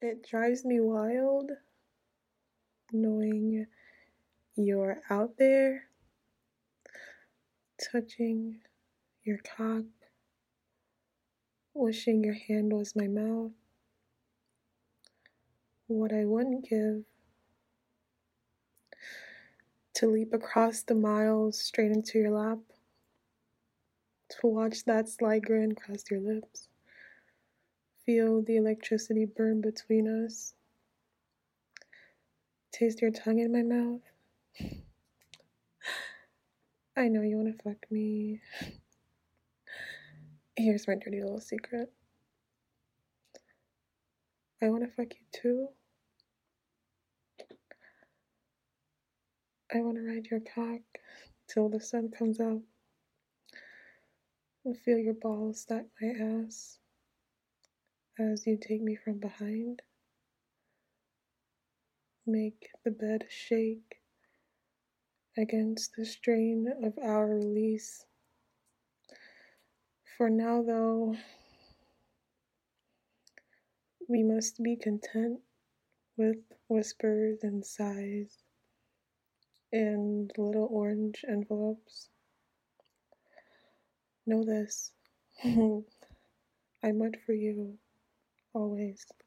It drives me wild knowing you're out there touching your cock, wishing your hand was my mouth. What I wouldn't give to leap across the miles straight into your lap, to watch that sly grin cross your lips, feel the electricity burn between us, taste your tongue in my mouth. I know you want to fuck me. Here's my dirty little secret. I want to fuck you too. I want to ride your cock till the sun comes up and feel your balls stack my ass as you take me from behind. Make the bed shake against the strain of our release. For now, though, we must be content with whispers and sighs and little orange envelopes. Know this, I'm meant for you, always.